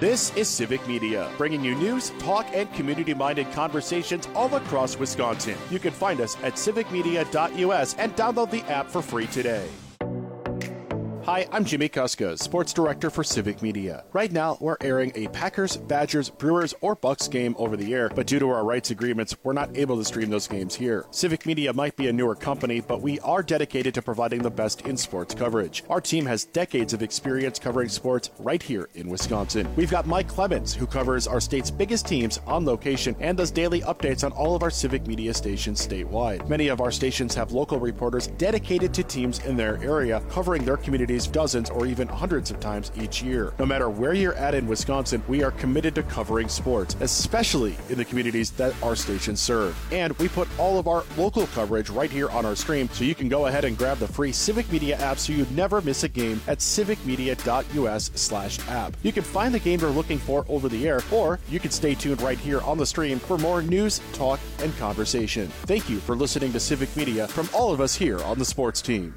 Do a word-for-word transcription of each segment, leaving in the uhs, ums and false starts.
This is Civic Media, bringing you news, talk, and community-minded conversations all across Wisconsin. You can find us at civic media dot U S and download the app for free today. Hi, I'm Jimmy Kuska, Sports Director for Civic Media. Right now, we're airing a Packers, Badgers, Brewers, or Bucks game over the air, but due to our rights agreements, we're not able to stream those games here. Civic Media might be a newer company, but we are dedicated to providing the best in sports coverage. Our team has decades of experience covering sports right here in Wisconsin. We've got Mike Clemens, who covers our state's biggest teams on location and does daily updates on all of our Civic Media stations statewide. Many of our stations have local reporters dedicated to teams in their area, covering their communities dozens or even hundreds of times each year. No matter where you're at in Wisconsin, we are committed to covering sports, especially in the communities that our stations serve. And we put all of our local coverage right here on our stream, so you can go ahead and grab the free Civic Media app so you never miss a game at civic media dot U S slash app. You can find the game you're looking for over the air, or you can stay tuned right here on the stream for more news, talk, and conversation. Thank you for listening to Civic Media from all of us here on the sports team.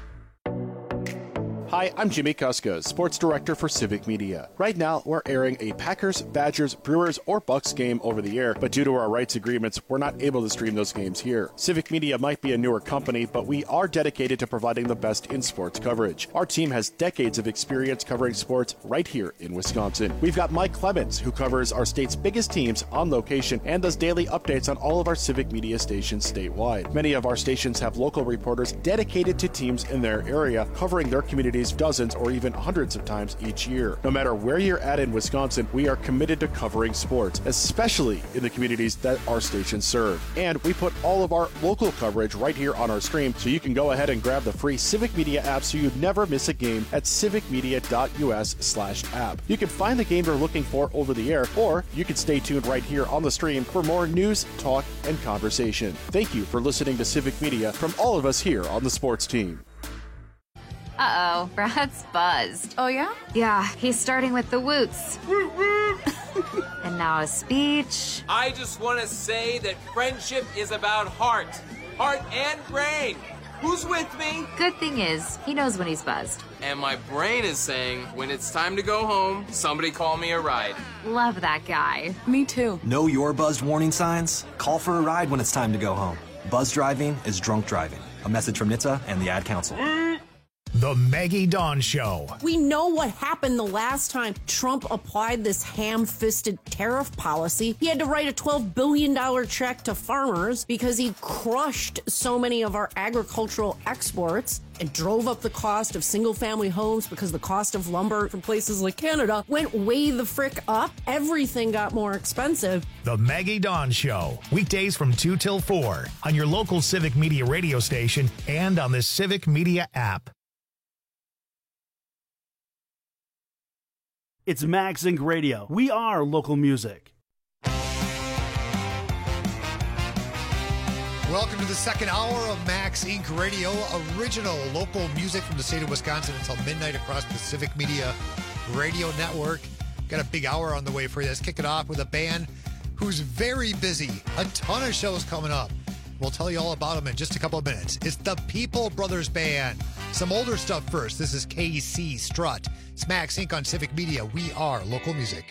Hi, I'm Jimmy Kuska, Sports Director for Civic Media. Right now, we're airing a Packers, Badgers, Brewers, or Bucks game over the air, but due to our rights agreements, we're not able to stream those games here. Civic Media might be a newer company, but we are dedicated to providing the best in sports coverage. Our team has decades of experience covering sports right here in Wisconsin. We've got Mike Clemens, who covers our state's biggest teams on location and does daily updates on all of our Civic Media stations statewide. Many of our stations have local reporters dedicated to teams in their area, covering their communities dozens or even hundreds of times each year. No matter where you're at in Wisconsin, we are committed to covering sports, especially in the communities that our stations serve. And we put all of our local coverage right here on our stream, so you can go ahead and grab the free Civic Media app so you never miss a game at civic media dot U S slash app. You can find the game you're looking for over the air, or you can stay tuned right here on the stream for more news, talk, and conversation. Thank you for listening to Civic Media from all of us here on the sports team. Uh-oh, Brad's buzzed. Oh, yeah? Yeah, he's starting with the woots. And now a speech. I just want to say that friendship is about heart. Heart and brain. Who's with me? Good thing is, he knows when he's buzzed. And my brain is saying, when it's time to go home, somebody call me a ride. Love that guy. Me too. Know your buzzed warning signs? Call for a ride when it's time to go home. Buzz driving is drunk driving. A message from N H T S A and the Ad Council. The Maggie Dawn Show. We know what happened the last time Trump applied this ham-fisted tariff policy. He had to write a twelve billion dollars check to farmers because he crushed so many of our agricultural exports and drove up the cost of single-family homes because the cost of lumber from places like Canada went way the frick up. Everything got more expensive. The Maggie Dawn Show. Weekdays from two till four on your local Civic Media radio station and on the Civic Media app. It's Max Inc Radio. We are local music. Welcome to the second hour of Max Incorporated. Radio, original local music from the state of Wisconsin until midnight across the Civic Media Radio Network. Got a big hour on the way for you. Let's kick it off with a band who's very busy. A ton of shows coming up. We'll tell you all about them in just a couple of minutes. It's the People Brothers Band. Some older stuff first. This is K C Strut. It's Max Incorporated on Civic Media. We are local music.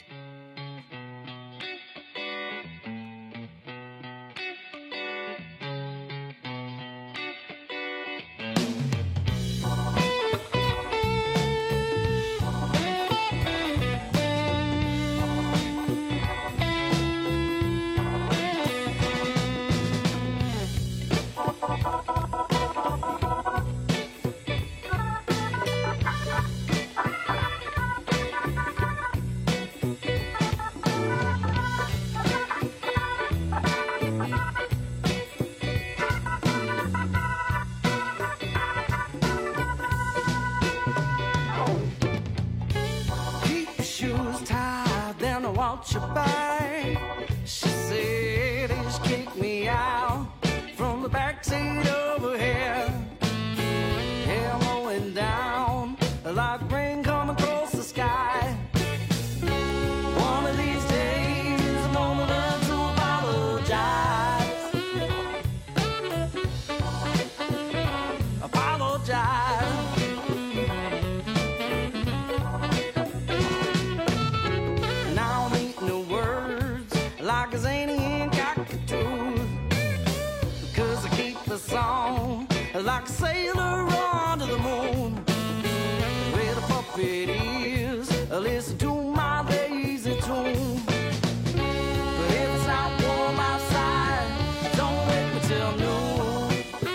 like a sailor under the moon. Where the puppet is, listen to my lazy tune. But if it's not warm outside, don't wake me till noon.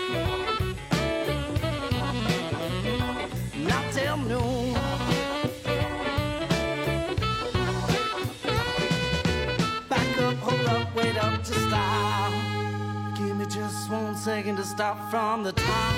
Not till noon. Back up, hold up, wait up to stop. Give me just one second to stop from the top.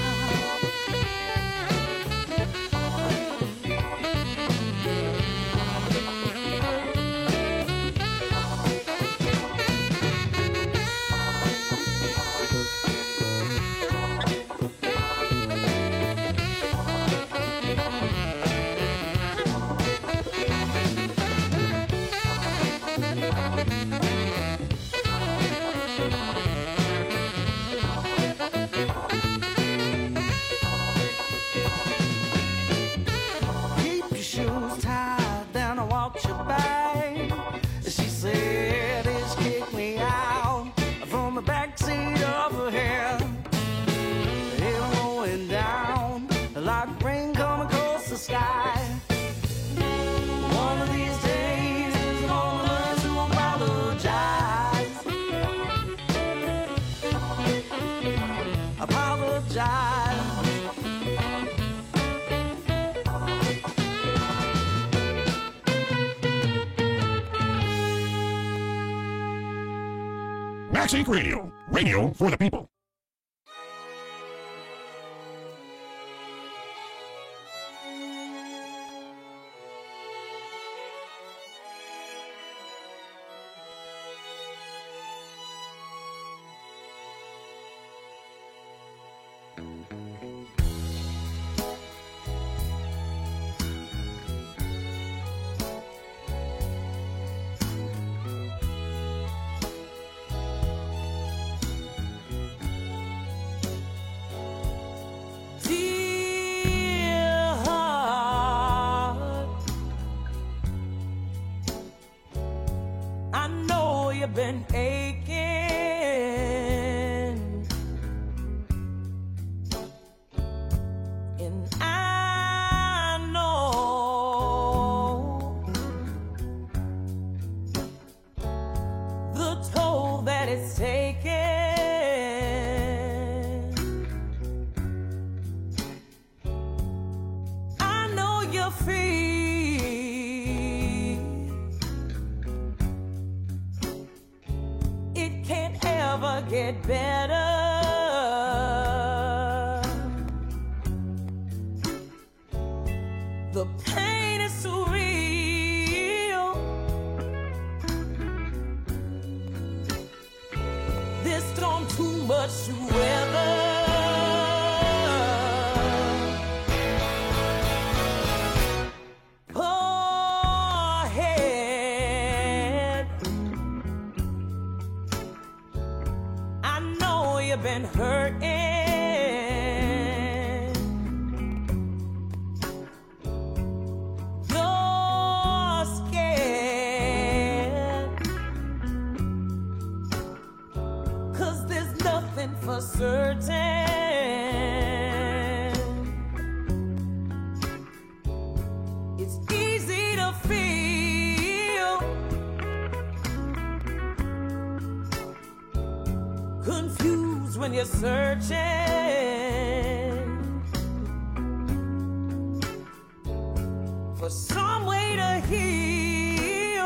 Keep your shoes tied, then I watch your back. She said it's kicked me out from the backseat of her hair. It rolling down like rain coming across the sky. One of these days, I'm gonna learn to apologize. Apologize. Max Inc Radio. Radio for the people. Dear heart, I know you've been aching, and I know the toll that it's taken. I know you feel it can't ever get better. The pain is so real. This storm too much to weather. Poor head, I know you've been hurting. You're scared, 'cause there's nothing for certain. It's easy to feel confused when you're searching for some way to heal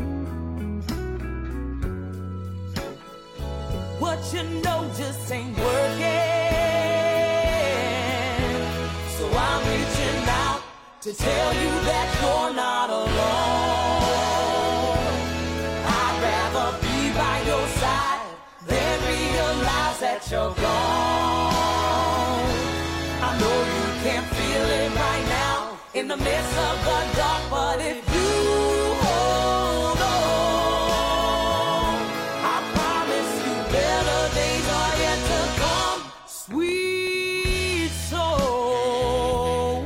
what you know just ain't working. So I'm reaching out to tell you that you're not alone. I'd rather be by your side than realize that you're gone. I know you can't feel it right now in the midst of the dark, but if you hold on, I promise you better days are yet to come. Sweet soul,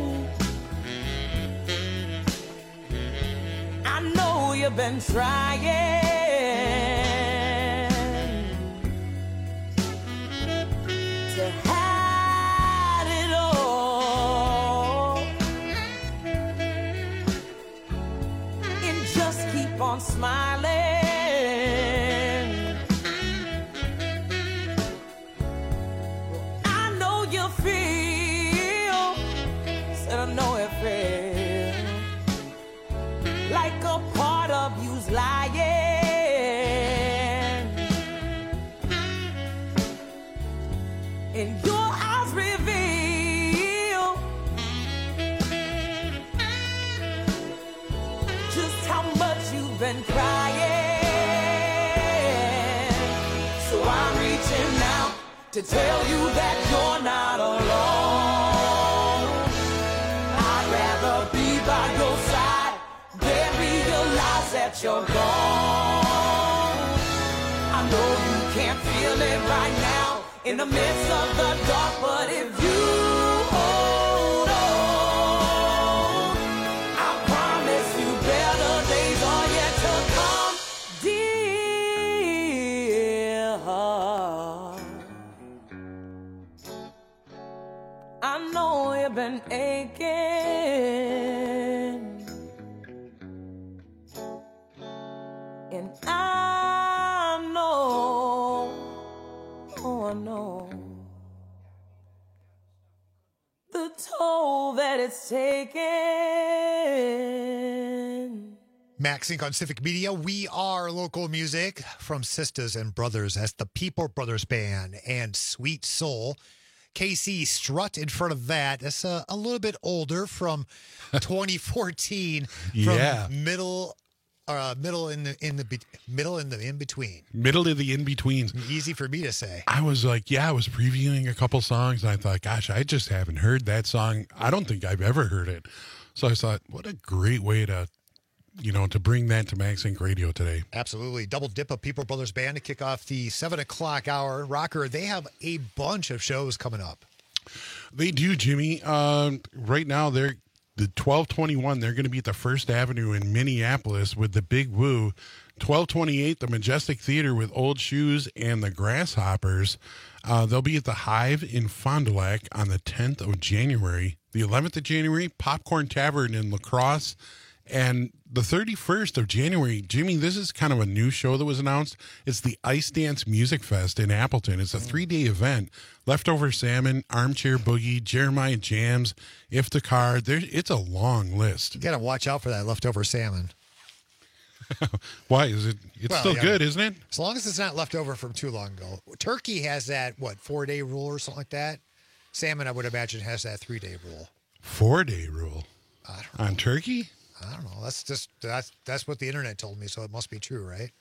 I know you've been trying to have on smiling. I know you feel, said I know it feels like a part of you's lying. And your eyes reveal just how much you've been crying. So I'm reaching out to tell you that you're not alone. I'd rather be by your side than realize that you're gone. I know you can't feel it right now in the midst of the dark, but if you hold on, I promise you better days are yet to come, dear heart. I know you've been aching, and I know, oh I know, the toll that it's taken. Max Inc on Civic Media. We are local music from Sisters and Brothers. That's the People Brothers Band and Sweet Soul. K C Strut in front of that. That's a, a little bit older, from twenty fourteen. Yeah. From middle, uh, middle in the in the be- middle in the in between. Middle of the in-betweens. Easy for me to say. I was like, yeah, I was previewing a couple songs, and I thought, gosh, I just haven't heard that song. I don't think I've ever heard it. So I thought, what a great way to, you know, to bring that to Max Inc Radio today. Absolutely. Double dip of People Brothers Band to kick off the seven o'clock hour. Rocker, they have a bunch of shows coming up. They do, Jimmy. Uh, right now, they're the twelve twenty-one. They're going to be at the First Avenue in Minneapolis with the Big Woo. twelve twenty-eight, the Majestic Theater with Old Shoes and the Grasshoppers. Uh, they'll be at the Hive in Fond du Lac on the tenth of January. The eleventh of January, Popcorn Tavern in La Crosse. And the thirty-first of January, Jimmy, this is kind of a new show that was announced. It's the Ice Dance Music Fest in Appleton. It's a three-day event. Leftover Salmon, Armchair Boogie, Jeremiah Jams, Iftikhar. There, it's a long list. You got to watch out for that leftover salmon. Why is it? It's Well, still yeah, good, isn't it? As long as it's not left over from too long ago. Turkey has that, what, four-day rule or something like that? Salmon, I would imagine, has that three-day rule. Four-day rule I don't know. on turkey? I don't know. That's just that's that's what the internet told me, so it must be true, right?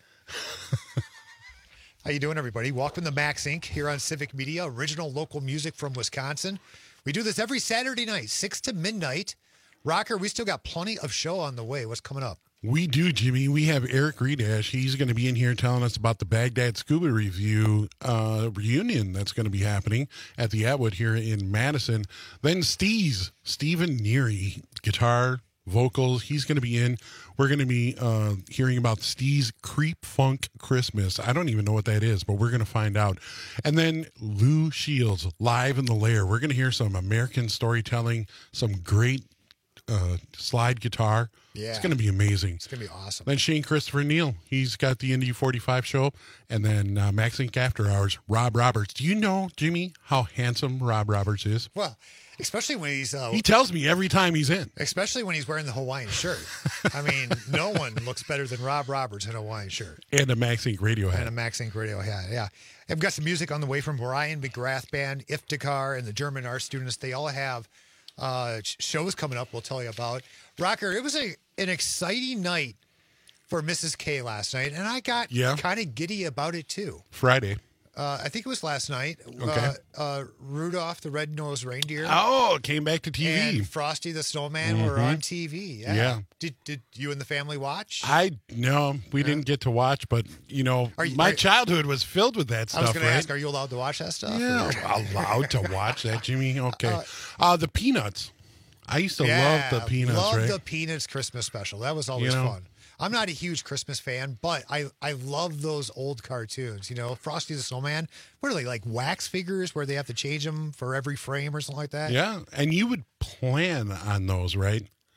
How you doing, everybody? Welcome to Max Inc here on Civic Media, original local music from Wisconsin. We do this every Saturday night, six to midnight. Rocker, we still got plenty of show on the way. What's coming up? We do, Jimmy. We have Eric Redash. He's going to be in here telling us about the Baghdad Scuba Review uh, reunion that's going to be happening at the Atwood here in Madison. Then Steez, Stephen Neary, guitar, vocals. He's going to be in. We're going to be uh, hearing about Steve's Creep Funk Christmas. I don't even know what that is, but we're going to find out. And then Lou Shields, live in the lair. We're going to hear some American storytelling, some great uh, slide guitar. Yeah. It's going to be amazing. It's going to be awesome. Then Shane Christopher Neal. He's got the Indy forty-five show. And then uh, Max Inc After Hours, Rob Roberts. Do you know, Jimmy, how handsome Rob Roberts is? Well, especially when he's... Uh, he tells me every time he's in. Especially when he's wearing the Hawaiian shirt. I mean, no one looks better than Rob Roberts in a Hawaiian shirt. And a Max Inc Radio hat. And a Max Inc Radio hat, yeah. I've got some music on the way from Brian McGrath Band, Iftikhar, and the German art students. They all have uh, shows coming up we'll tell you about. Rocker, it was a an exciting night for Missus K last night, and I got yeah. kind of giddy about it, too. Friday. Uh, I think it was last night. Okay. Uh, uh, Rudolph the Red-Nosed Reindeer. Oh, it came back to T V. And Frosty the Snowman mm-hmm. were on T V. Yeah. yeah. Did did you and the family watch? I no, we yeah. didn't get to watch, but you know, you, my are, childhood was filled with that stuff. I was going right? to ask, are you allowed to watch that stuff? Yeah, allowed to watch that, Jimmy. Okay. Uh, uh, the Peanuts. I used to yeah, love the Peanuts. Love right? the Peanuts Christmas special. That was always you know, fun. I'm not a huge Christmas fan, but I, I love those old cartoons. You know, Frosty the Snowman. What are they, like wax figures where they have to change them for every frame or something like that? Yeah, and you would plan on those, right?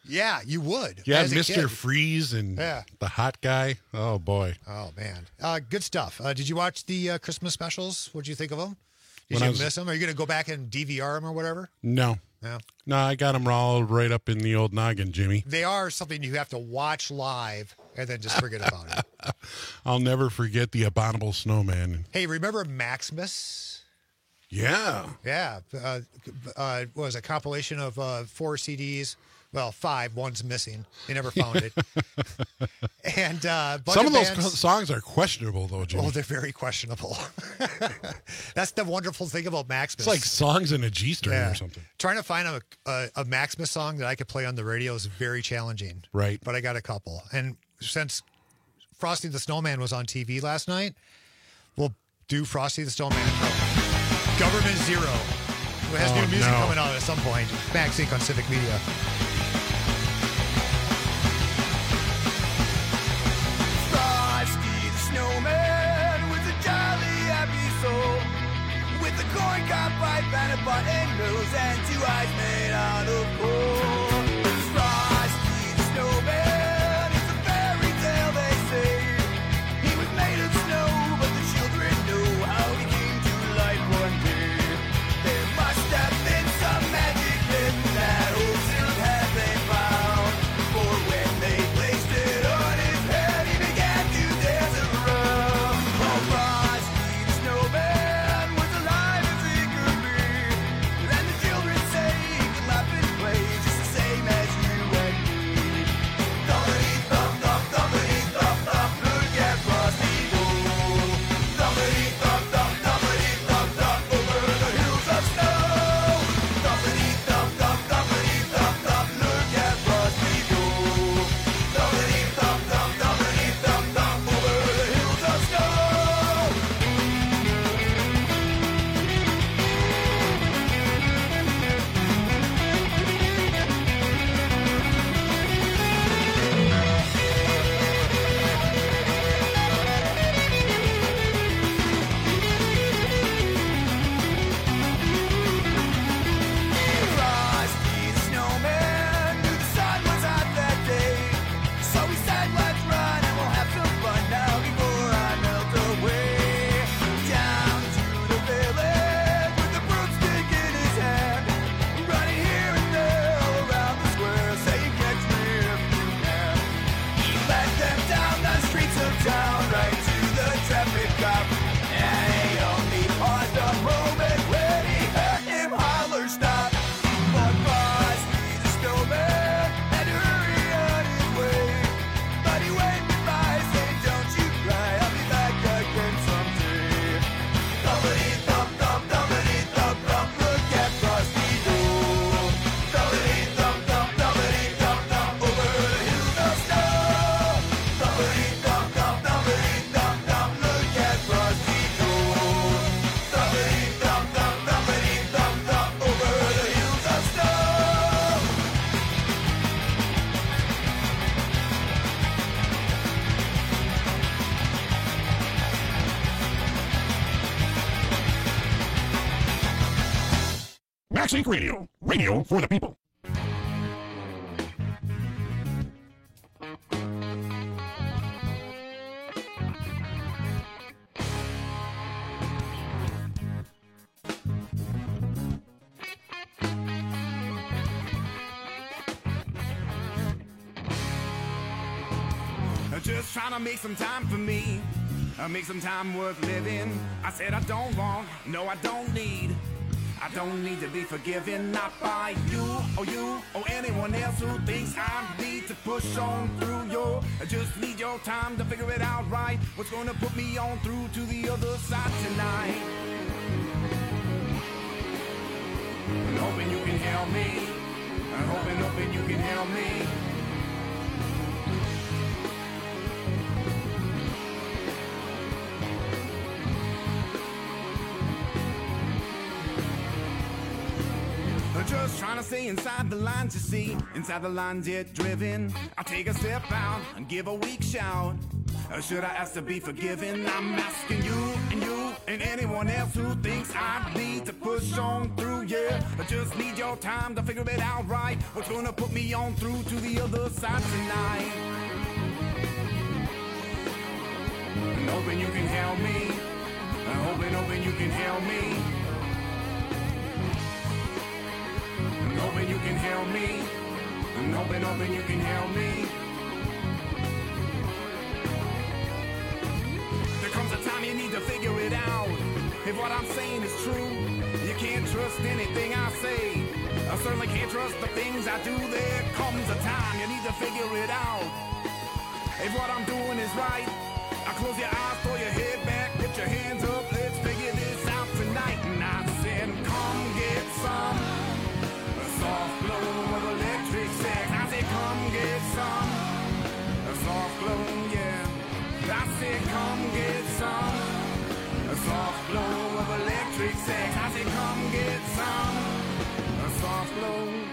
Yeah, you would. Yeah, as a Mister kid. Freeze and Yeah. the hot guy. Oh, boy. Oh, man. Uh, good stuff. Uh, did you watch the uh, Christmas specials? What did you think of them? Did When I you was- miss them? Are you going to go back and D V R them or whatever? No. No. No, I got them all right up in the old noggin, Jimmy. They are something you have to watch live and then just forget about it. I'll never forget the Abominable Snowman. Hey, remember Maximus? Yeah. Yeah. Uh, uh, was a compilation of uh, four C Ds. Well, five. One's missing. They never found it. and uh, bunch Some of those bands, co- songs are questionable, though, Jimmy. Oh, they're very questionable. That's the wonderful thing about Maximus. It's like songs in a G string Yeah. or something. Trying to find a, a, a Maximus song that I could play on the radio is very challenging. Right. But I got a couple. And since Frosty the Snowman was on T V last night, we'll do Frosty the Snowman. Government Zero, who has Oh, new music no. coming out at some point. Max Inc on Civic Media. Frosty the Snowman was a jolly happy soul with a corn cob pipe and a button nose and two eyes made out of coal. Frosty the Snowman is a fairy tale, they say. He was made of snow, but the children know how he came to life one day. There must have been some magic in that old silk hat they found. For when they placed it on his head, he began to dance around. Oh, Frosty the Snowman was alive as he could be. And the children say he could laugh and play just the same as you and me. Thumpity thump thump, thumpity thump thump, look at Frosty go. Thumpity thump thump, thumpity thump thump, over the hills of snow. Thumpity thump thump, thumpity thump thump, look at Frosty go. Thumpity thump thump, thumpity thump thump, over the hills of snow. Frosty the Snowman knew the sun was hot that day, so he said, "Let's run and we'll have some fun now before I melt away." Down to the village with the broomstick in his hand, running here and there all around the square, saying, "Catch me if you can." He led them down the streets of town, right to the traffic cop, and he only paused a moment when he heard him holler, "Stop!" But Frosty the Snowman had to hurry on his way. But he waved goodbye, saying, "Don't you cry, I'll be back again someday." Thumpity thump thump, thumpity thump thump, look at Frosty go. Thumpity thump thump, thumpity thump thump, over the hills of snow. Thumpity thump thump, thumpity thump thump, look at Frosty go. Thumpity thump thump, thumpity thump thump, over the hills of snow. Max Inc Radio. Radio for the people. Just trying to make some time for me, uh, make some time worth living. I said I don't want, no I don't need. I don't need to be forgiven, not by you or you or anyone else who thinks I need to push on through your. I just need your time to figure it out right. What's gonna put me on through to the other side tonight? I'm hoping you can help me. I'm hoping, hoping you can help me. Just trying to stay inside the lines, you see. Inside the lines, yet driven. I take a step out and give a weak shout. Or should I ask to be forgiven? I'm asking you and you and anyone else who thinks I need to push on through, yeah. I just need your time to figure it out right. What's gonna put me on through to the other side tonight? And hoping you can help me. I'm hoping, hoping you can help me. I'm hoping you can help me. I'm hoping, hoping you can help me. There comes a time you need to figure it out. If what I'm saying is true, you can't trust anything I say. I certainly can't trust the things I do. There comes a time you need to figure it out. If what I'm doing is right, I close your eyes, throw your head back, put your hands up, let's figure this out tonight. And I said, come get some a soft glow of electric sex. I said, come get some a soft glow, yeah. I said, come get some a soft glow of electric sex. I said, come get some a soft glow.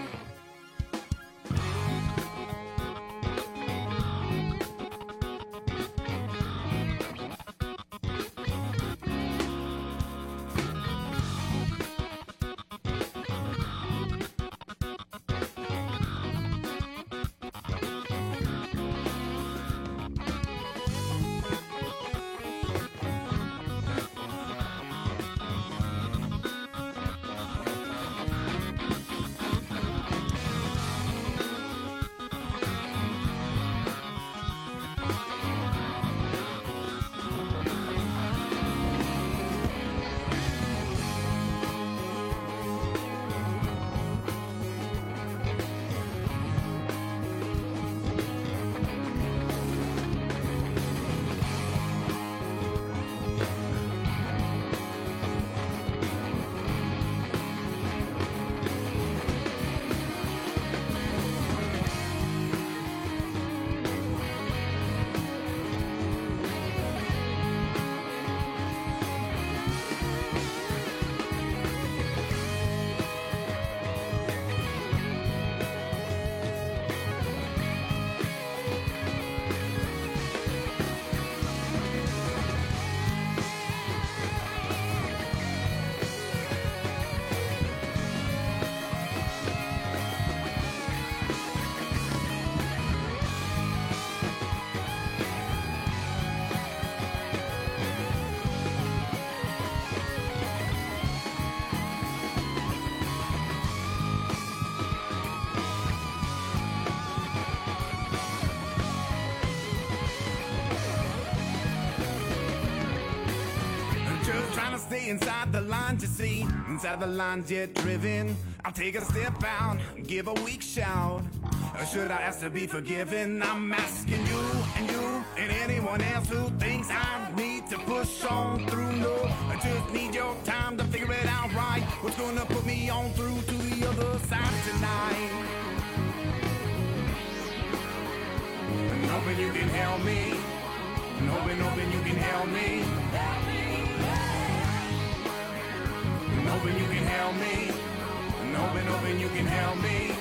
Stay inside the lines, you see. Inside the lines yet driven. I'll take a step out, give a weak shout. Or should I ask to be forgiven? I'm asking you and you and anyone else who thinks I need to push on through. No, I just need your time to figure it out right. What's gonna put me on through to the other side tonight? And hoping you can help me. And hoping, hoping you can help me. And hoping you can help me. And hoping, hoping you can help me.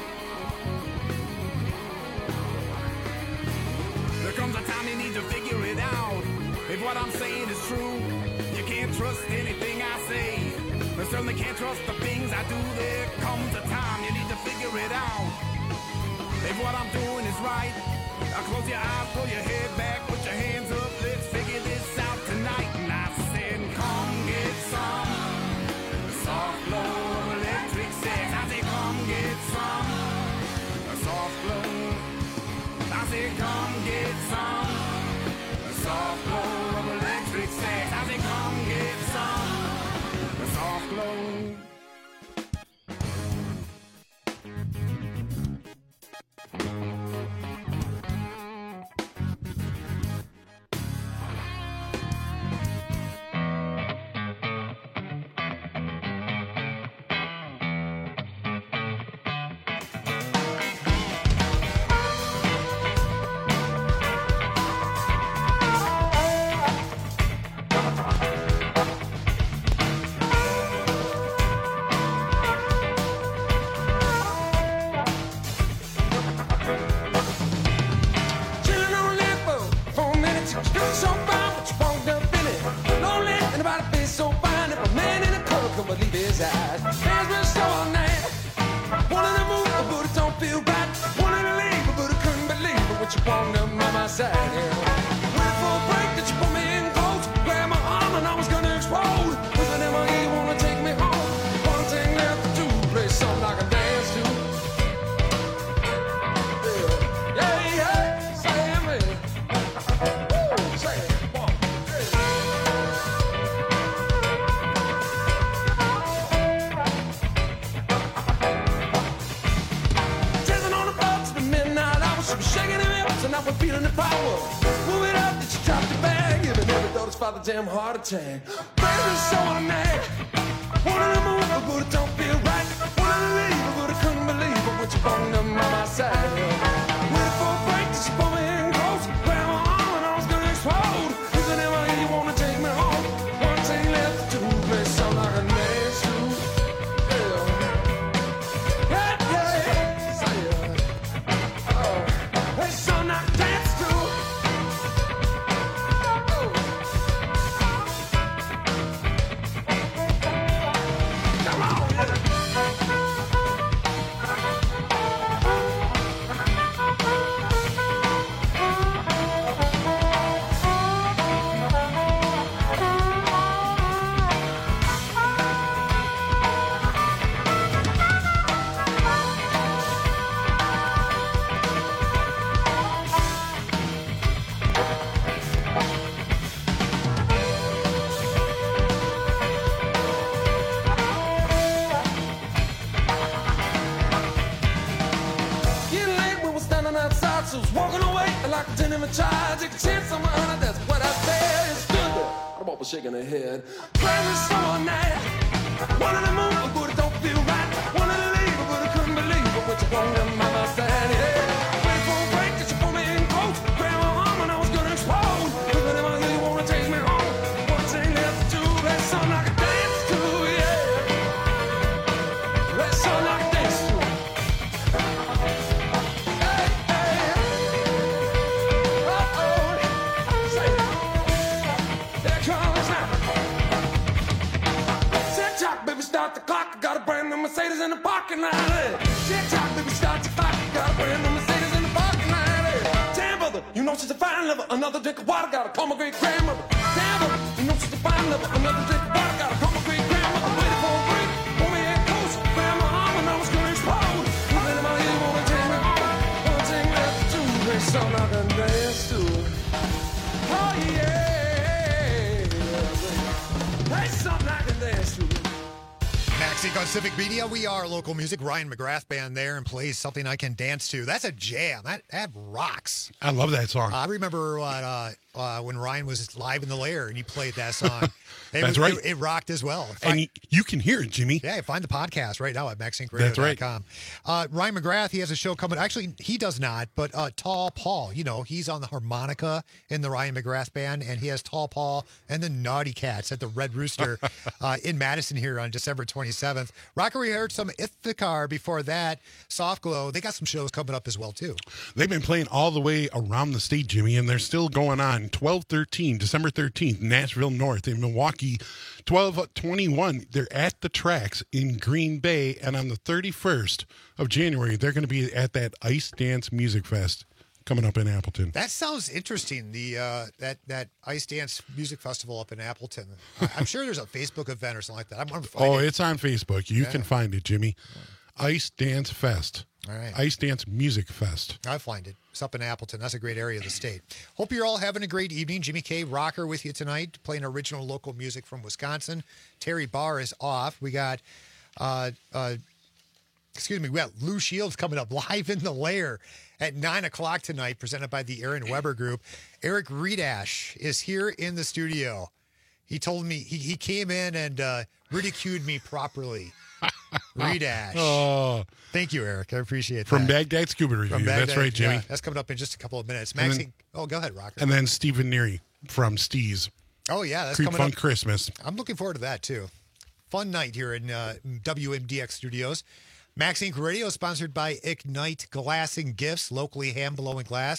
There comes a time you need to figure it out. If what I'm saying is true, you can't trust anything I say. I certainly can't trust the things I do. There comes a time you need to figure it out. If what I'm doing is right, I'll close your eyes, pull your head back, put your hands up, let's figure this out tonight. And I said, come get some soft glow of electric sex. I said, come get some soft glow. I said, come get some soft glow of electric sex. I said, come get some soft glow. Girl so fine, but you won't up in it. Lonely, and about a face so fine. If a man in a color could believe his eyes. Hands been so all night. Wanted to move, but it don't feel right. Wanted to leave, but I couldn't believe it. What you want to by my side, yeah. Waiting for a break that you put me in close. Grab my arm and I was gonna explode. Whenever you wanna take me home, one thing left to do, play something I can dance to. Yeah, yeah, yeah. Say it, man. Woo, say it. One, three. Dancing on the floor, it's been midnight hours. She was shaking her hips and I was feeling the power. Move it up, that you dropped the bag. Even never thought it's about the damn heart attack. Baby, so I'm mad. Wanted to move, but it don't feel right. Wanted to leave, but I couldn't believe it. What you brought them by my side. Waiting for a break, that you put me in close. Grab my arm and I was gonna explode. Is it ever you wanna take me home? One thing left to do, play something like a dance to. Yeah, yeah, yeah. Say it. Oh, play something I can dance to. Come on, yeah. Getting late, we were standing outside, so I was walking away like a ten in a child. Take a chance on my honor, that's what I said. It's good. I'm almost shaking her head. Crazy summer night. Wanted to move, but it don't feel right. Wanted to leave, but I couldn't believe it. What you want them by my side, yeah. Waiting for a break, that you put me in close. Grab my arm and I was gonna explode. If I never hear you wanna take me home, one thing left to do, that's something I can dance to, yeah. That's something I can dance to. Start the clock, got a brand new Mercedes in the parking lot. Tick tock, baby, start the clock, got a brand new Mercedes in the parking lot. Damn, brother, you know she's a fine lover. Another drink of water, gotta call my great grandmother. Damn, brother, you know she's a fine lover. Another drink of water, gotta call my great grandmother. Waiting for a break, pull me in close, grab my arm and I was gonna explode. If anybody here wanna take me home, one thing left to do, there's something I can dance to. Oh yeah, there's something I can dance to. Max Inc on Civic Media. We are local music. Ryan McGrath band there and plays Something I Can Dance To. That's a jam. That that rocks. I love that song. I remember what, uh, uh, when Ryan was live in the Lair and he played that song. It That's was, right. It, it rocked as well. And Find, you, you can hear it, Jimmy. yeah, find the podcast right now at max inc radio dot com. That's Uh, Ryan McGrath, he has a show coming. Actually, he does not, but uh, Tall Paul, you know, he's on the harmonica in the Ryan McGrath band, and he has Tall Paul and the Naughty Cats at the Red Rooster uh, in Madison here on December twenty-seventh. Rocker, we heard some Ithacar before that. Soft Glow, they got some shows coming up as well, too. They've been playing all the way around the state, Jimmy, and they're still going on. twelve thirteen, December thirteenth, Nashville North. In Milwaukee, twelve twenty-one, they're at the Tracks in Green Bay. And on the thirty-first of January, they're going to be at that Ice Dance Music Fest coming up in Appleton. That sounds interesting. The uh, that that Ice Dance Music Festival up in Appleton. I- I'm sure there's a Facebook event or something like that. I'm gonna find Oh, it. it's on Facebook. You Yeah. can find it, Jimmy. Ice Dance Fest. All right. Ice Dance Music Fest. I find it. It's up in Appleton. That's a great area of the state. Hope you're all having a great evening. Jimmy K. Rocker with you tonight, playing original local music from Wisconsin. Terry Barr is off. We got, uh, uh, excuse me, we got Lou Shields coming up live in the Lair at nine o'clock tonight, presented by the Aaron Weber Group. Eric Redash is here in the studio. He told me, he, he came in and uh, ridiculed me properly. Redash. Oh, Thank you, Eric. I appreciate from that. Baghdad Scuba Review. From That's Baghdad, right, Jimmy. yeah, that's coming up in just a couple of minutes. And Maxine, then- oh, go ahead, Rocker. And then Stephen Neary from Steez. Oh, yeah, that's Creep coming Funk up. Christmas. I'm looking forward to that, too. Fun night here in uh, W M D X Studios. Max Inc Radio is sponsored by Ignite Glass and Gifts, locally hand blowing glass.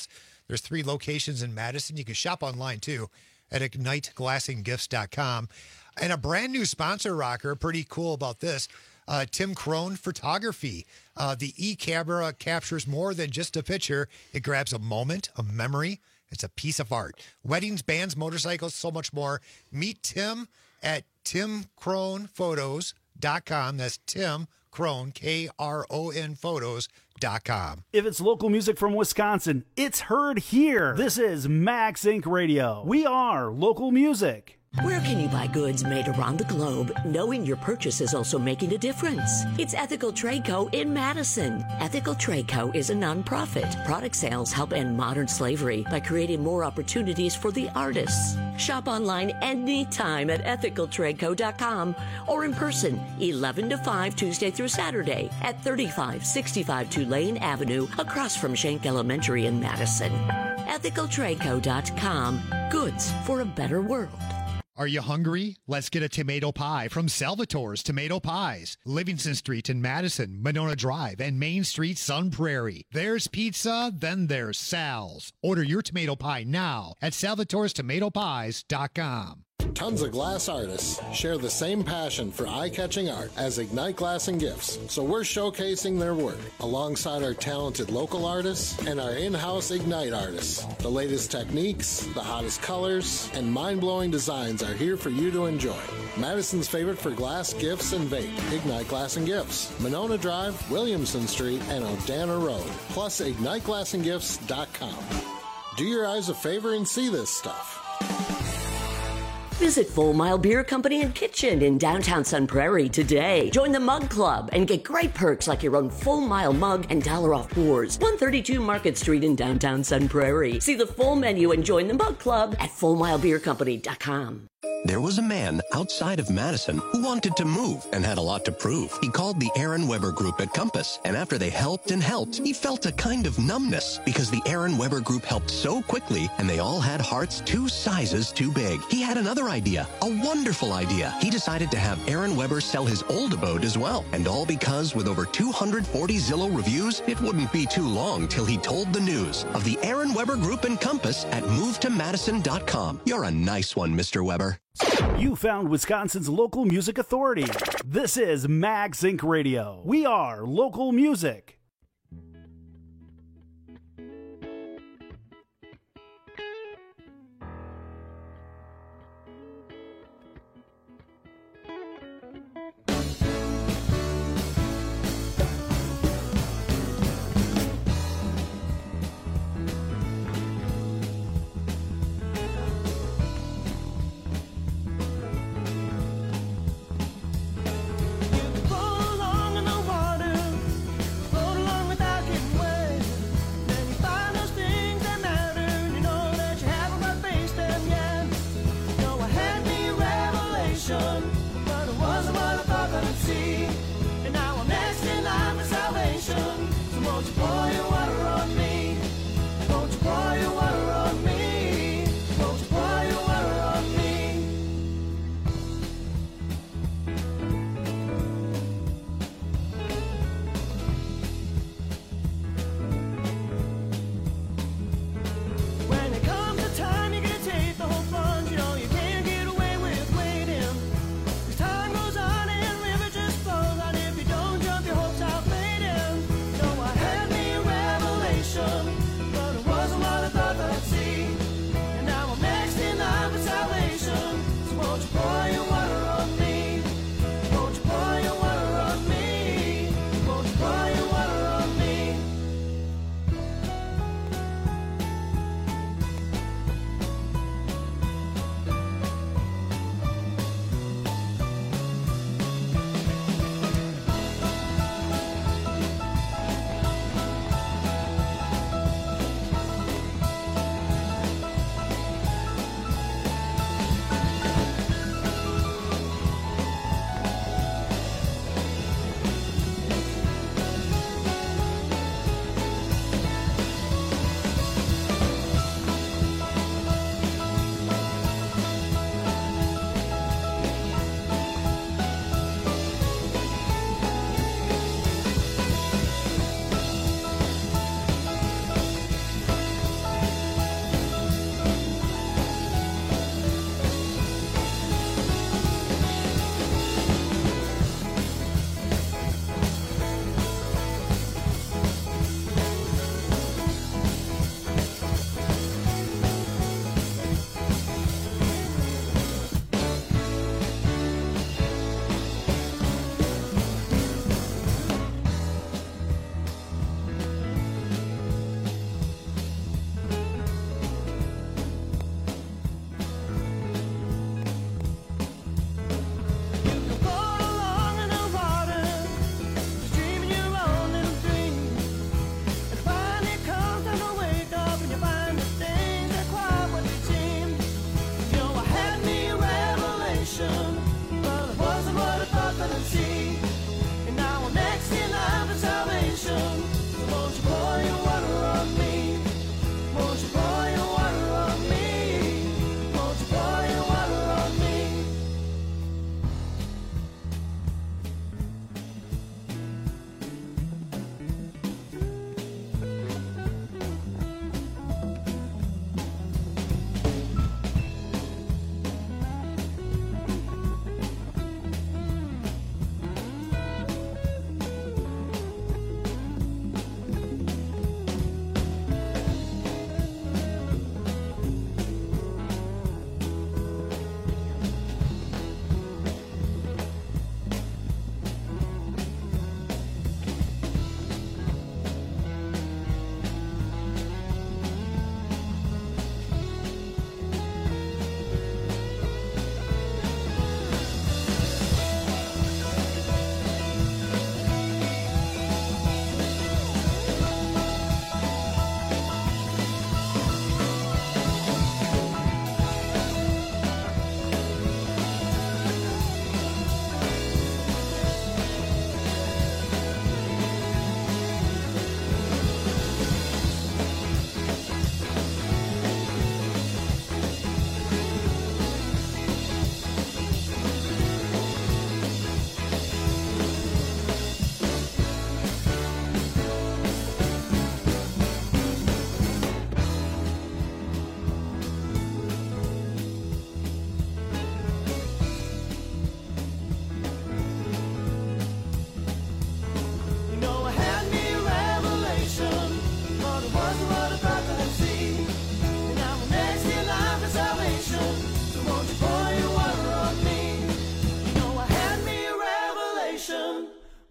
There's three locations in Madison. You can shop online, too, at ignite glassing gifts dot com. And a brand new sponsor, Rocker, pretty cool about this, uh, Tim Crone Photography. Uh, the e-camera captures more than just a picture. It grabs a moment, a memory. It's a piece of art. Weddings, bands, motorcycles, so much more. Meet Tim at tim crone photos dot com. That's Tim Crone, K R O N photos dot com. If it's local music from Wisconsin, it's heard here. This is Max Incorporated. Radio. We are local music. Where can you buy goods made around the globe, knowing your purchase is also making a difference? It's Ethical Trade Co. in Madison. Ethical Trade Co. is a nonprofit. Product sales help end modern slavery by creating more opportunities for the artists. Shop online anytime at ethical trade co dot com or in person, eleven to five, Tuesday through Saturday at thirty-five sixty-five Tulane Avenue, across from Schenck Elementary in Madison. ethical trade co dot com. Goods for a better world. Are you hungry? Let's get a tomato pie from Salvatore's Tomato Pies. Livingston Street in Madison, Monona Drive, and Main Street, Sun Prairie. There's pizza, then there's Sal's. Order your tomato pie now at salvatores tomato pies dot com. Tons of glass artists share the same passion for eye-catching art as Ignite Glass and Gifts, so we're showcasing their work alongside our talented local artists and our in-house Ignite artists. The latest techniques, the hottest colors, and mind-blowing designs are here for you to enjoy. Madison's favorite for glass, gifts, and vape, Ignite Glass and Gifts, Monona Drive, Williamson Street, and Odana Road, plus ignite glass and gifts dot com. Do your eyes a favor and see this stuff. Visit Full Mile Beer Company and Kitchen in downtown Sun Prairie today. Join the Mug Club and get great perks like your own Full Mile mug and dollar off pours. one thirty-two Market Street in downtown Sun Prairie. See the full menu and join the Mug Club at full mile beer company dot com. There was a man outside of Madison who wanted to move and had a lot to prove. He called the Aaron Weber Group at Compass, and after they helped and helped, he felt a kind of numbness because the Aaron Weber Group helped so quickly, and they all had hearts two sizes too big. He had another idea, a wonderful idea. He decided to have Aaron Weber sell his old abode as well, and all because with over two hundred forty Zillow reviews, it wouldn't be too long till he told the news of the Aaron Weber Group and Compass at move to madison dot com. You're a nice one, Mister Weber. You found Wisconsin's local music authority. This is Mags Incorporated. Radio. We are local music.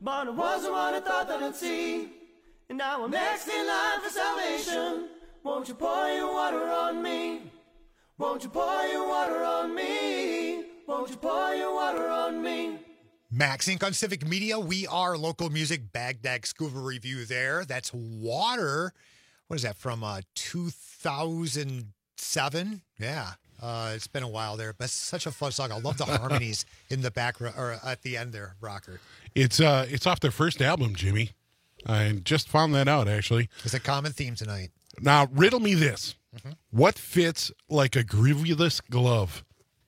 But I was the one I thought that I'd see. And now I'm next in line for salvation. Won't you pour your water on me? Won't you pour your water on me? Won't you pour your water on me? Max Incorporated on Civic Media. We are local music. Baghdad Scuba Review there. That's Water. What is that, from uh, two thousand seven? Yeah. Uh, it's been a while there, but it's such a fun song. I love the harmonies in the background or at the end there, Rocker. It's uh, it's off their first album, Jimmy. I just found that out, actually. It's a common theme tonight. Now, riddle me this. Mm-hmm. What fits like a grooveless glove?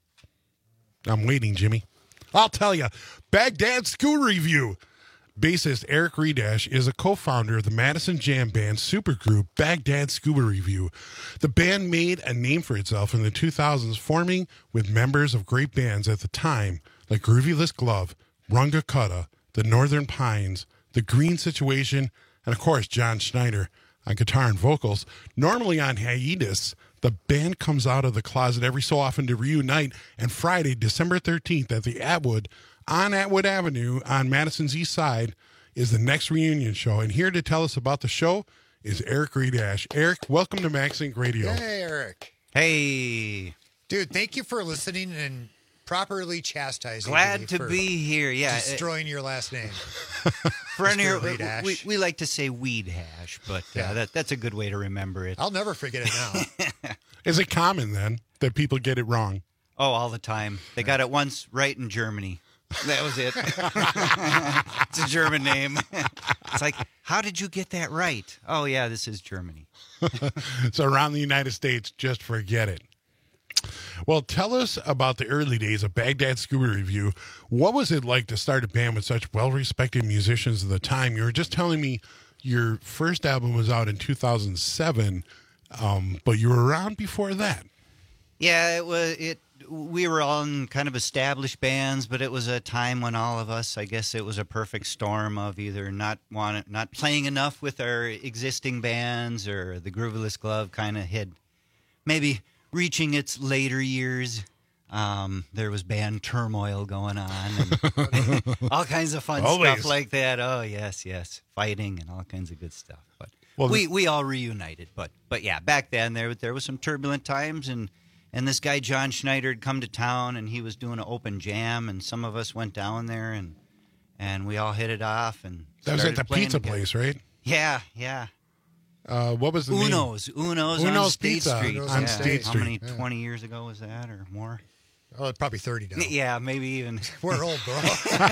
I'm waiting, Jimmy. I'll tell you. Baghdad Scuba Review. Bassist Eric Redash is a co-founder of the Madison Jam band supergroup Baghdad Scuba Review. The band made a name for itself in the two thousands, forming with members of great bands at the time like Groovyless Glove, Runga Kutta, the Northern Pines, The Green Situation, and of course John Schneider on guitar and vocals. Normally on hiatus, the band comes out of the closet every so often to reunite, and Friday, December thirteenth at the Atwood on Atwood Avenue on Madison's East Side is the next reunion show. And here to tell us about the show is Eric Redash. Eric, welcome to Max Inc Radio. Hey, Eric. Hey. Dude, thank you for listening and properly chastising Glad me to for be here. Yeah, destroying your last name. For here, Redash. we, we like to say weed hash, but uh, Yeah. that, that's a good way to remember it. I'll never forget it now. Is it common then that people get it wrong? Oh, all the time. They got it once right in Germany. That was it. It's a German name. It's like, how did you get that right? Oh, yeah, this is Germany. So around the United States, just forget it. Well, tell us about the early days of Baghdad Scuba Review. What was it like to start a band with such well-respected musicians at the time? You were just telling me your first album was out in two thousand seven, um, but you were around before that. Yeah, it was. It we were all in kind of established bands, but it was a time when all of us, I guess, it was a perfect storm of either not want not playing enough with our existing bands, or the Groovyless Glove kind of had maybe reaching its later years. Um, there was band turmoil going on, and all kinds of fun Always. stuff like that. Oh yes, yes, fighting and all kinds of good stuff. But Well, we the- we all reunited. But but yeah, back then there there was some turbulent times, and and this guy John Schneider had come to town, and he was doing an open jam, and some of us went down there, and and we all hit it off, and That was at started the playing pizza together. place, right? Yeah, yeah. Uh, what was the name? Uno's, Uno's, on Uno's State Pizza Street. on Yeah. State How Street. many, Yeah. twenty years ago was that, or more? Oh, probably thirty now. Yeah, maybe even. We're old, bro.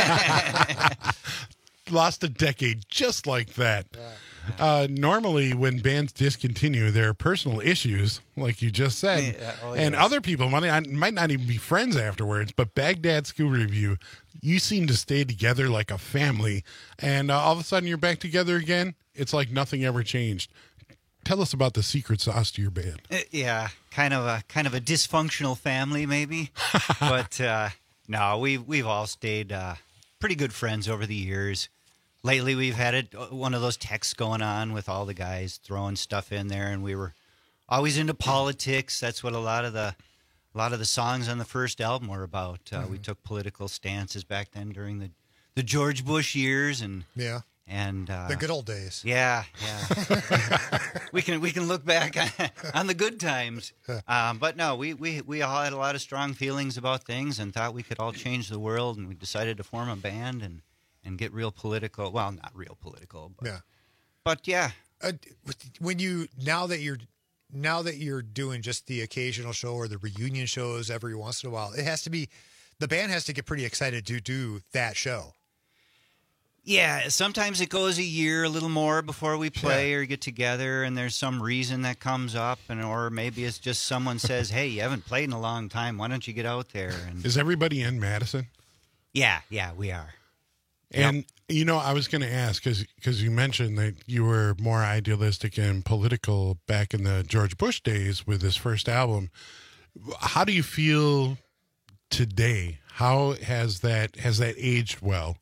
Lost a decade just like that. Uh, normally, when bands discontinue, there are personal issues, like you just said, Yeah, oh, and yes. other people might, might not even be friends afterwards. But Baghdad Scuba Review, you seem to stay together like a family, and uh, all of a sudden you're back together again. It's like nothing ever changed. Tell us about the secret sauce to your band. Uh, yeah, kind of a kind of a dysfunctional family, maybe. But uh, no, we've we've all stayed uh, pretty good friends over the years. Lately, we've had it one of those texts going on with all the guys throwing stuff in there, and we were always into politics. That's what a lot of the a lot of the songs on the first album were about. Uh, We took political stances back then during the the George Bush years, and Yeah. and uh, The good old days. Yeah, yeah. we can we can look back on, on the good times, um, but no, we, we we all had a lot of strong feelings about things and thought we could all change the world, and we decided to form a band and, and get real political. Well, not real political, but Yeah. but yeah. Uh, when you now that you're now that you're doing just the occasional show or the reunion shows every once in a while, it has to be the band has to get pretty excited to do that show. Yeah, sometimes it goes a year, a little more before we play or get together, and there's some reason that comes up, and or maybe it's just someone says, "Hey, you haven't played in a long time. Why don't you get out there?" And Is everybody in Madison? yeah, yeah, we are. And, you know, I was going to ask, because you mentioned that you were more idealistic and political back in the George Bush days with this first album. How do you feel today? How has that has that aged well?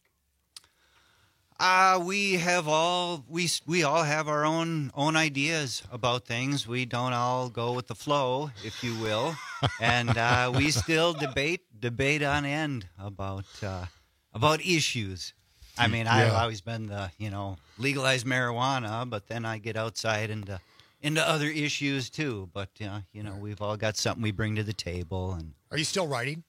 Uh, we have all we we all have our own own ideas about things. We don't all go with the flow, if you will, and uh, we still debate debate on end about uh, about issues. I mean, I've Yeah. always been the, you know, legalize marijuana, but then I get outside into into other issues too. But, uh, you know, we've all got something we bring to the table. And Are you still writing?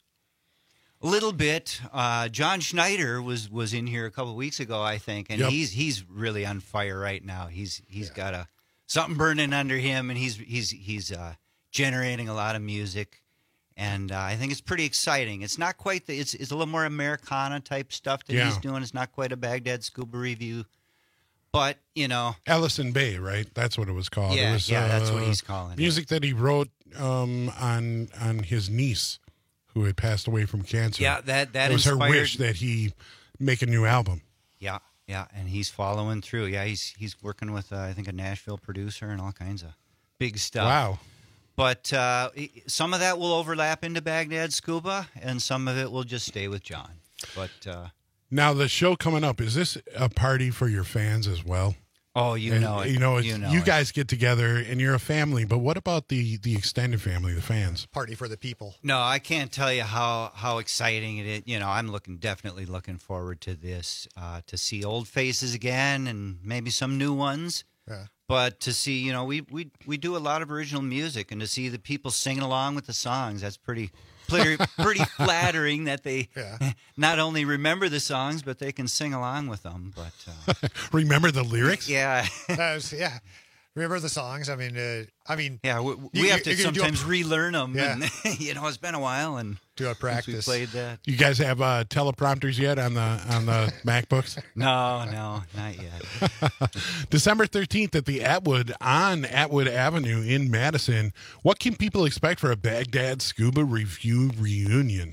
a little bit. Uh, John Schneider was, was in here a couple of weeks ago, I think, and Yep. he's he's really on fire right now. He's he's yeah. got a something burning under him, and he's he's he's uh, generating a lot of music. And uh, I think it's pretty exciting. It's not quite the, it's it's a little more Americana type stuff that Yeah. he's doing. It's not quite a Baghdad Scuba Review, but you know, Ellison Bay, right? That's what it was called. Yeah, it was, yeah, that's what uh, he's calling it. Music that he wrote um, on on his niece, who had passed away from cancer. Yeah, that that it was inspired, her wish that he make a new album. Yeah, yeah, and he's following through. Yeah, he's he's working with uh, I think a Nashville producer and all kinds of big stuff. Wow. But uh, some of that will overlap into Baghdad Scuba, and some of it will just stay with John. But uh, Now the show coming up, is this a party for your fans as well? Oh, you And, know it. You know, it's, You you, know it. guys get together and you're a family, but what about the the extended family, the fans? Party for the people. no, I can't tell you how, how exciting it is. You know, I'm looking definitely looking forward to this, uh, to see old faces again and maybe some new ones. Yeah. But to see, you know, we, we we do a lot of original music, and to see the people singing along with the songs, that's pretty pretty, pretty flattering that they Yeah. not only remember the songs, but they can sing along with them. But uh, Remember the lyrics? yeah, That was- yeah. Remember the songs? I mean, uh, I mean, yeah, we, we You- have to you're gonna do a- sometimes relearn them. Yeah. And, you know, it's been a while, and do a since we practice. played that. You guys have uh, teleprompters yet on the on the MacBooks? No, no, not yet. December thirteenth at the Atwood on Atwood Avenue in Madison. What can people expect for a Baghdad Scuba Review reunion?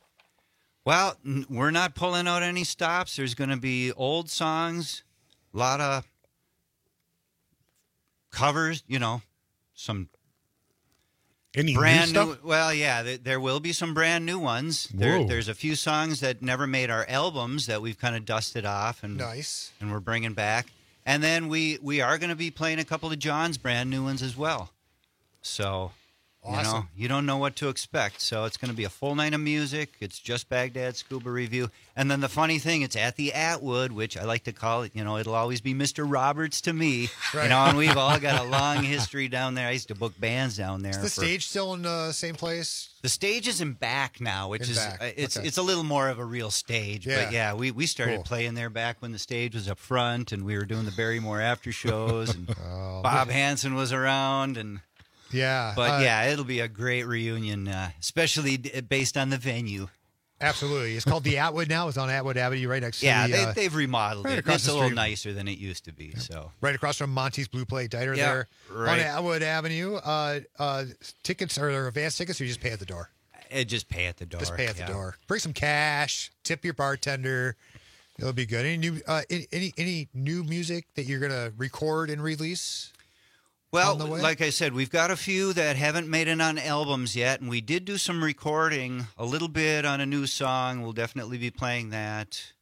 Well, n- we're not pulling out any stops. There's going to be old songs, a lot of covers, you know, some Any brand new new. stuff? Well, yeah, th- there will be some brand new ones. There, Whoa. there's a few songs that never made our albums that we've kind of dusted off and Nice. and we're bringing back. And then we we are going to be playing a couple of John's brand new ones as well. So, you know, Awesome. you don't know what to expect. So it's going to be a full night of music. It's just Baghdad Scuba Review. And then the funny thing, it's at the Atwood, which I like to call it, you know, it'll always be Mister Roberts to me. Right. You know, and we've all got a long history down there. I used to book bands down there. Is the for- stage still in the same place? the stage is in back now, which In is back, uh, it's okay. it's a little more of a real stage. Yeah. But yeah, we, we started Cool. playing there back when the stage was up front, and we were doing the Barrymore after shows, and Bob Hansen was around, and Yeah. but uh, yeah, it'll be a great reunion, uh, especially d- based on the venue. Absolutely. It's called the Atwood now. It's on Atwood Avenue right next Yeah, to the, they, uh, they've remodeled right it. across It's the a little street. nicer than it used to be. So right across from Monty's Blue Plate Diner Yeah, there right. on Atwood Avenue. Uh, uh, tickets are advanced tickets, or you just pay at the door? it just pay at the door. Just pay at yeah. the door. Bring some cash. Tip your bartender. It'll be good. Any new uh, any, any any new music that you're gonna record and release? Well, on the way? like I said, we've got a few that haven't made it on albums yet, and we did do some recording a little bit on a new song. We'll definitely be playing that,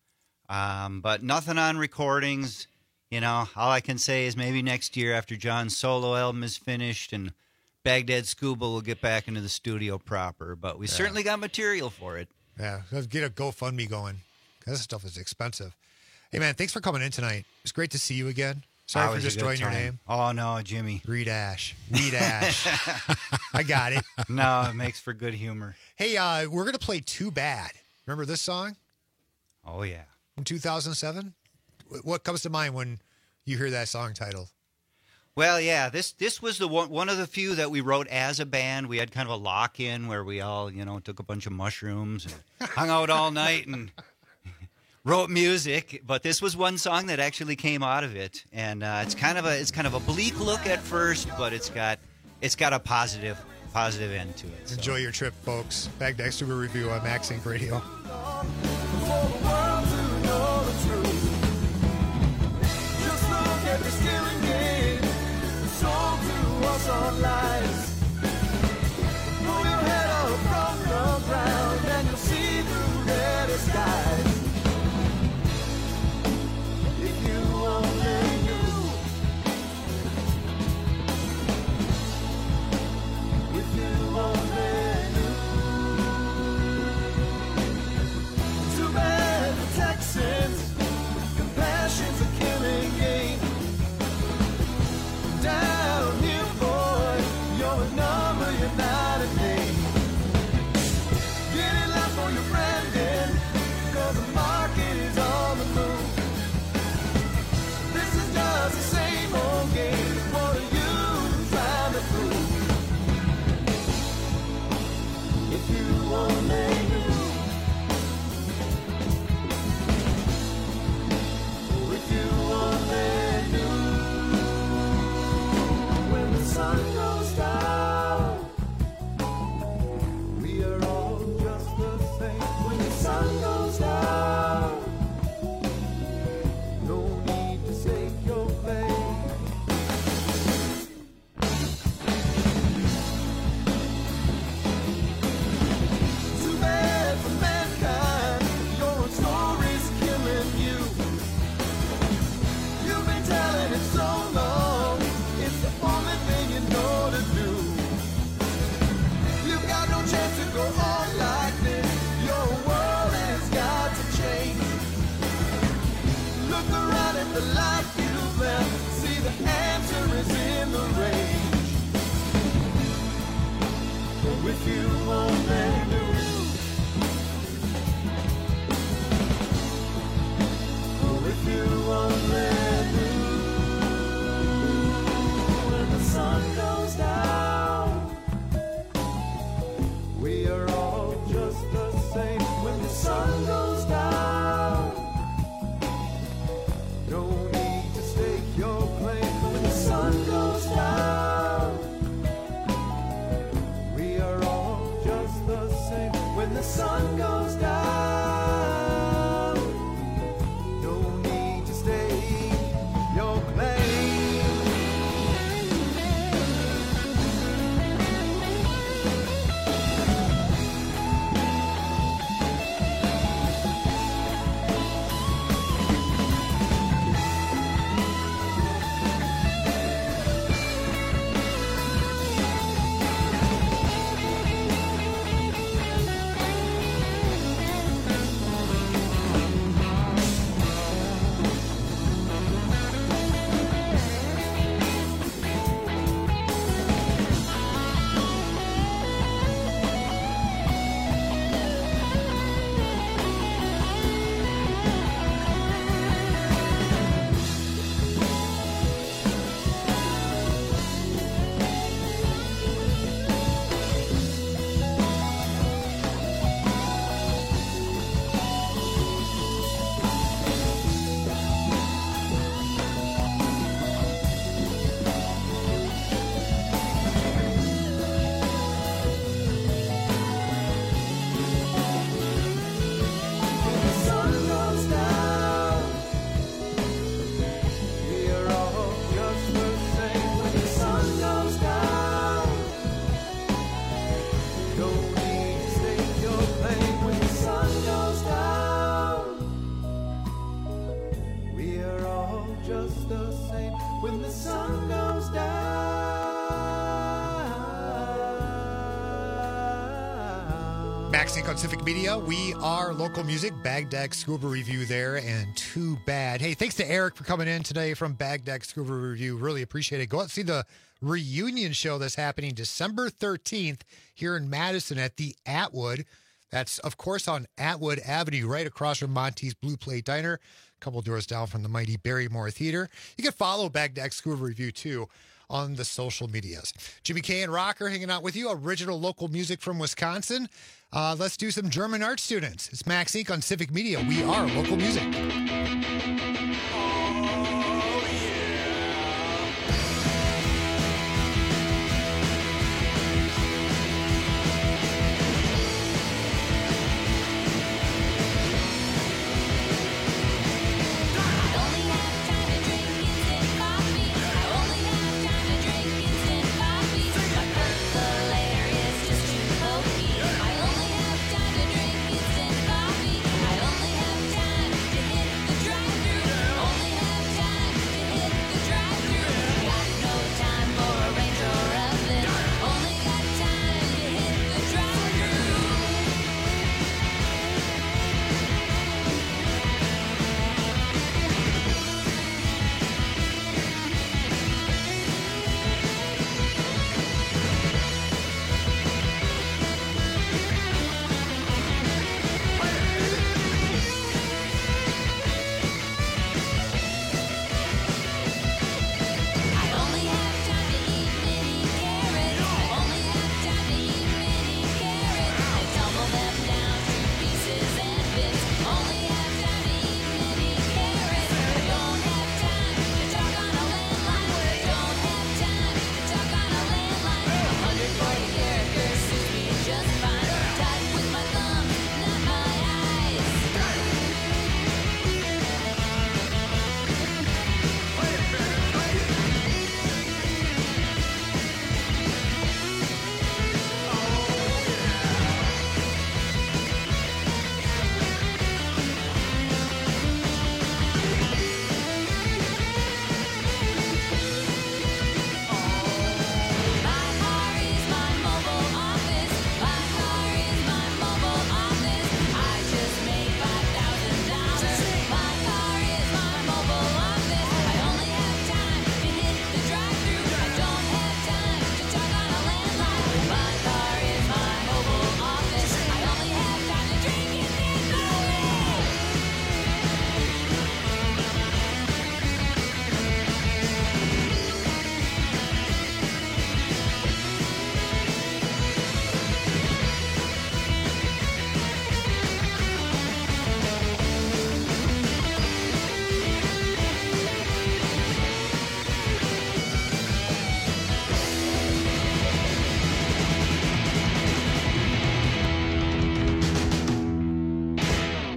um, but nothing on recordings. You know, all I can say is maybe next year after John's solo album is finished and Baghdad Scuba will get back into the studio proper. But we certainly got material for it. Yeah, let's get a GoFundMe going. This stuff is expensive. Hey man, thanks for coming in tonight. It's great to see you again. Sorry for Always a good destroying your time. name. Oh no, Jimmy. Reed Ash. Reed Ash. I got it. No, it makes for good humor. Hey, uh, we're gonna play Too Bad. Remember this song Oh yeah. from two thousand seven? What comes to mind when you hear that song title? Well, yeah, this this was the one one of the few that we wrote as a band. We had kind of a lock in where we all, you know, took a bunch of mushrooms and hung out all night and wrote music. But this was one song that actually came out of it, and uh, it's kind of a it's kind of a bleak look at first, but it's got it's got a positive positive end to it. So. Enjoy your trip, folks. Baghdad Scuba Review on Max Inc Radio. Too bad. answer is in the range. With you only knew. With you only knew. When the sun goes down, we are all just the same. When the sun goes down, no need to stake your claim. When the sun goes down, we are all just the same. When the sun goes down, no need to stake your claim. Max Inc on Civic Media. We are local music. Bagdag Scuba Review there, and Too Bad. Hey, thanks to Eric for coming in today from Bagdag Scuba Review. Really appreciate it. Go out and see the reunion show that's happening December thirteenth here in Madison at the Atwood. That's, of course, on Atwood Avenue, right across from Monty's Blue Plate Diner, a couple doors down from the mighty Barrymore Theater. You can follow Bagdag Scuba Review, too, on the social medias. Jimmy K and Rocker hanging out with you. Original local music from Wisconsin. Uh, let's do some German art students. It's Max Inc on Civic Media. We are local music. I only have time to hit the drive-thru.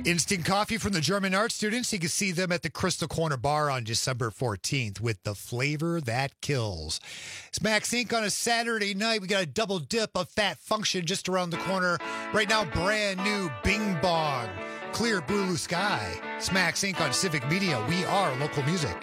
Instant coffee from the German art students. You can see them at the Crystal Corner Bar on December fourteenth with the flavor that kills. It's Max Incorporated on a Saturday night. We got a double dip of Fat Function just around the corner. Right now, brand new Bing Bong. Clear blue sky. It's Max Incorporated on Civic Media. We are local music.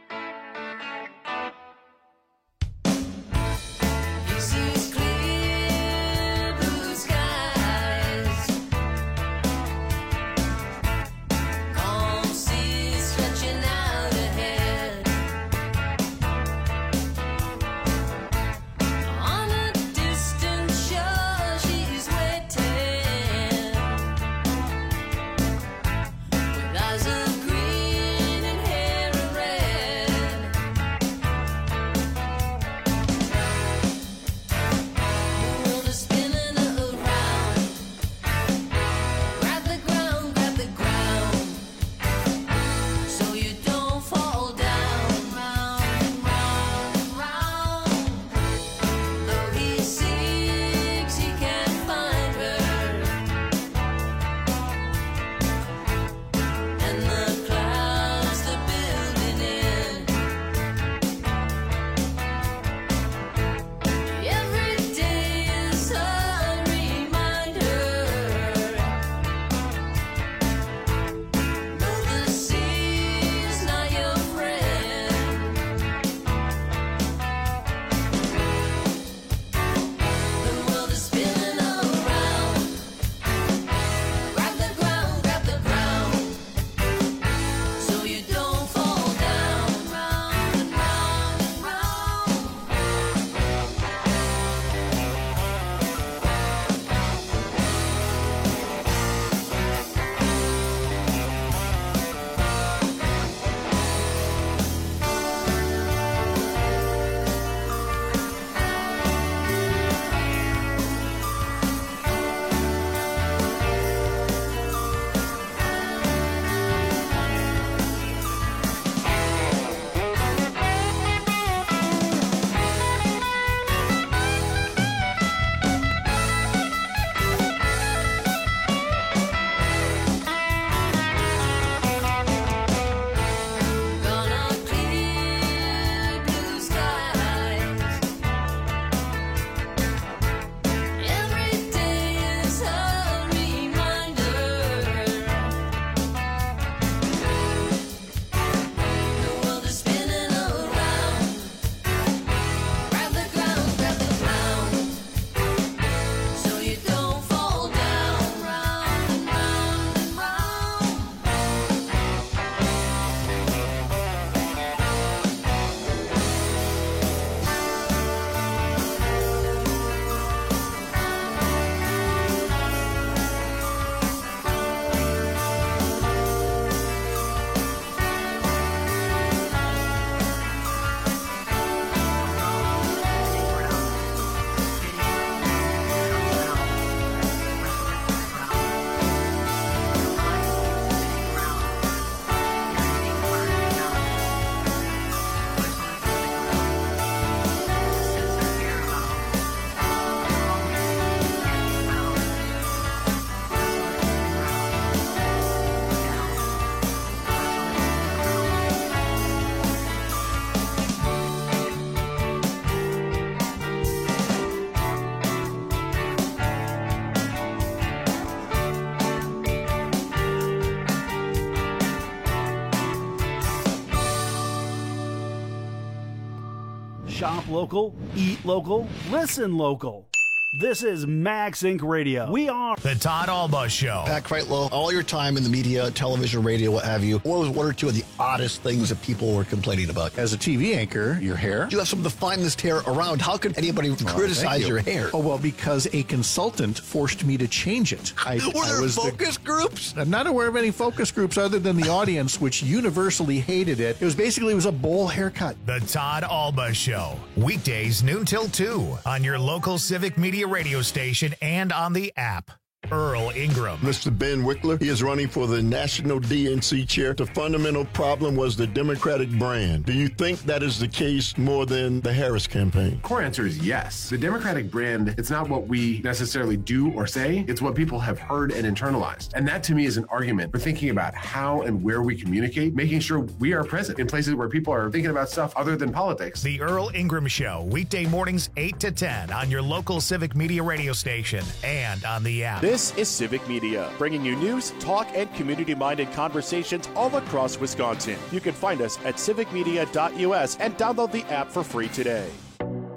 Shop local, eat local, listen local. This is Max Incorporated. Radio. We are The Todd Alba Show. Pat Kreitlow, all your time in the media, television, radio, what have you, what was one or two of the oddest things that people were complaining about? As a T V anchor, your hair. You have some of the finest hair around. How could anybody Well, criticize thank you. your hair? Oh, well, because a consultant forced me to change it. I, Were I there was focus the, groups? I'm not aware of any focus groups other than the audience, which universally hated it. It was basically, it was a bowl haircut. The Todd Alba Show. Weekdays noon till two on your local Civic Media radio station and on the app. Earl Ingram. Mister Ben Wickler, he is running for the National D N C chair. The fundamental problem was the Democratic brand. Do you think that is the case more than the Harris campaign? Core answer is yes. The Democratic brand, it's not what we necessarily do or say, it's what people have heard and internalized. And that to me is an argument for thinking about how and where we communicate, making sure we are present in places where people are thinking about stuff other than politics. The Earl Ingram Show, weekday mornings eight to ten on your local Civic Media radio station and on the app. This is Civic Media, bringing you news, talk, and community-minded conversations all across Wisconsin. You can find us at civic media dot U S and download the app for free today.